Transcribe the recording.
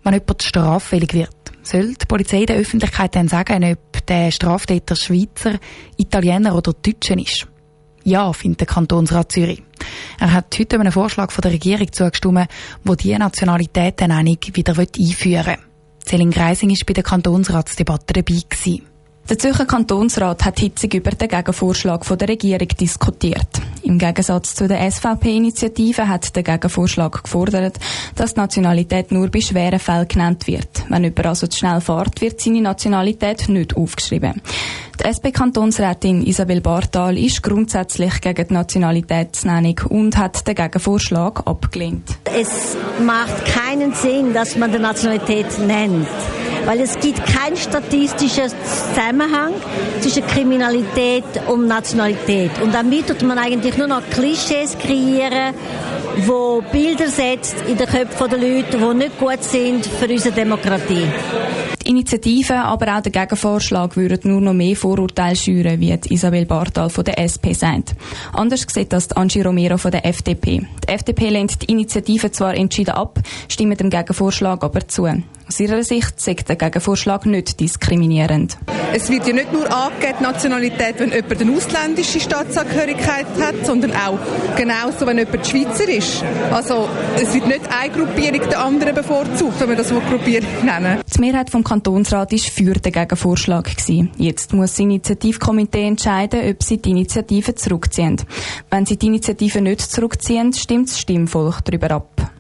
Wenn jemand straffällig wird, soll die Polizei der Öffentlichkeit dann sagen, ob der Straftäter Schweizer, Italiener oder Deutscher ist? Ja, findet der Kantonsrat Zürich. Er hat heute einem Vorschlag von der Regierung zugestimmt, der diese Nationalität dann auch wieder einführen will. Céline Greising war bei der Kantonsratsdebatte dabei gewesen. Der Zürcher Kantonsrat hat hitzig über den Gegenvorschlag von der Regierung diskutiert. Im Gegensatz zu der SVP-Initiative hat der Gegenvorschlag gefordert, dass die Nationalität nur bei schweren Fällen genannt wird. Wenn jemand also zu schnell fährt, wird seine Nationalität nicht aufgeschrieben. Die SP-Kantonsrätin Isabel Bartal ist grundsätzlich gegen die Nationalitätsnennung und hat den Gegenvorschlag abgelehnt. Es macht keinen Sinn, dass man die Nationalität nennt, weil es gibt keinen statistischen Zusammenhang zwischen Kriminalität und Nationalität. Und damit tut man eigentlich nur noch Klischees kreieren, wo Bilder setzt in den Köpfen der Leute, die nicht gut sind für unsere Demokratie. Die Initiative, aber auch der Gegenvorschlag würden nur noch mehr Vorurteile schüren, wie Isabel Bartal von der SP sagt. Anders sieht das Angie Romero von der FDP. Die FDP lehnt die Initiative zwar entschieden ab, stimmt dem Gegenvorschlag aber zu. Aus ihrer Sicht sagt der Gegenvorschlag nicht diskriminierend. Es wird ja nicht nur angegeben, die Nationalität, wenn jemand eine ausländische Staatsangehörigkeit hat, sondern auch genauso, wenn jemand Schweizer ist. Also es wird nicht eine Gruppierung der anderen bevorzugt, wenn wir das Gruppierung nennen. Die Mehrheit vom Kantonsrat war für den Gegenvorschlag gewesen. Jetzt muss das Initiativkomitee entscheiden, ob sie die Initiative zurückziehen. Wenn sie die Initiative nicht zurückziehen, stimmt das Stimmvolk darüber ab.